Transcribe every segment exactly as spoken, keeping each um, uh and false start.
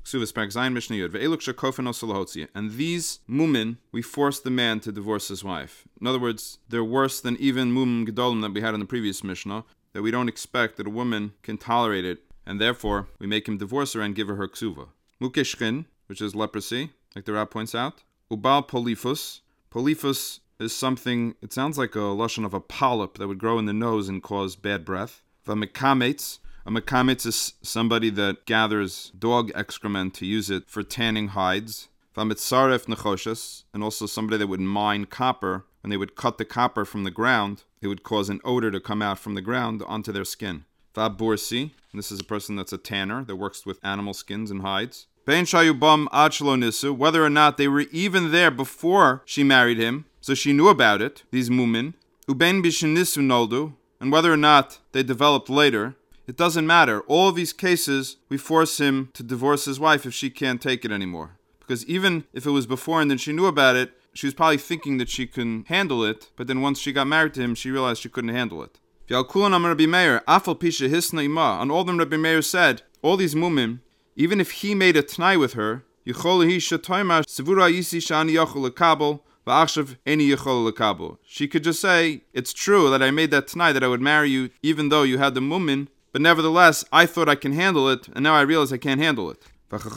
Ksuvas Parak Zayin Mishnah Yud. Ve'eluk shekofen oso lahotzi. And these mumin, we force the man to divorce his wife. In other words, they're worse than even mumim gedolim that we had in the previous Mishnah, that we don't expect that a woman can tolerate it, and therefore we make him divorce her and give her her ksuva. Mukeshchin, which is leprosy, like the Rab points out. Ubal polyphus. Polyphus is something, it sounds like a lashon of a polyp that would grow in the nose and cause bad breath. V'mekametz. A mekametz is somebody that gathers dog excrement to use it for tanning hides. V'mitzaref nechoshes, and also somebody that would mine copper. When they would cut the copper from the ground, it would cause an odor to come out from the ground onto their skin. V'abursi, this is a person that's a tanner that works with animal skins and hides. Bein shayubam ad shelo nisu, whether or not they were even there before she married him, so she knew about it, these mumin. Ubein bishenisu noldu, and whether or not they developed later, it doesn't matter. All of these cases, we force him to divorce his wife if she can't take it anymore. Because even if it was before and then she knew about it, she was probably thinking that she can handle it, but then once she got married to him, she realized she couldn't handle it. On all them Rabbi Meir said, all these mumin, even if he made a t'nai with her, she could just say, it's true that I made that t'nai that I would marry you even though you had the mumin, but nevertheless, I thought I can handle it, and now I realize I can't handle it.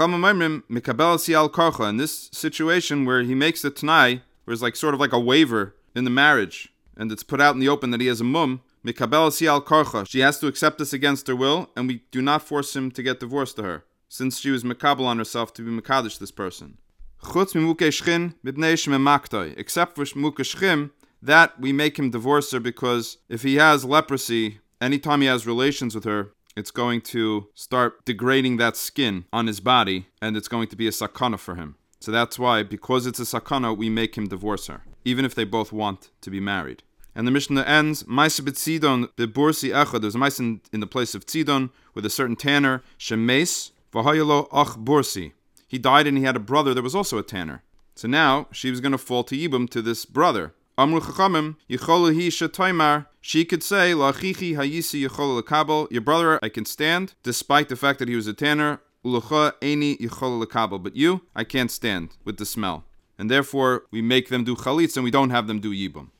In this situation where he makes the t'nai, where it's like sort of like a waiver in the marriage, and it's put out in the open that he has a mum, she has to accept this against her will, and we do not force him to get divorced to her, since she was mekabel on herself to be mekadesh this person. Except for mukeshchim, that we make him divorce her because if he has leprosy, anytime he has relations with her, it's going to start degrading that skin on his body, and it's going to be a sakana for him. So that's why, because it's a sakana, we make him divorce her, even if they both want to be married. And the Mishnah ends, Maisa b'tzidon bebursi echad. There's a Maisa in, in the place of Tzidon with a certain tanner, shemes v'hayalo ach bursi. He died and he had a brother that was also a tanner. So now she was going to fall to Yibum to this brother. Amru chachamim yicholu hi shetoymar. She could say, La'achichi hayisi yicholu lekabel. Your brother I can stand, despite the fact that he was a tanner. Ulucha eini yicholu lekabel. But you, I can't stand with the smell. And therefore, we make them do chalitz and we don't have them do Yibum.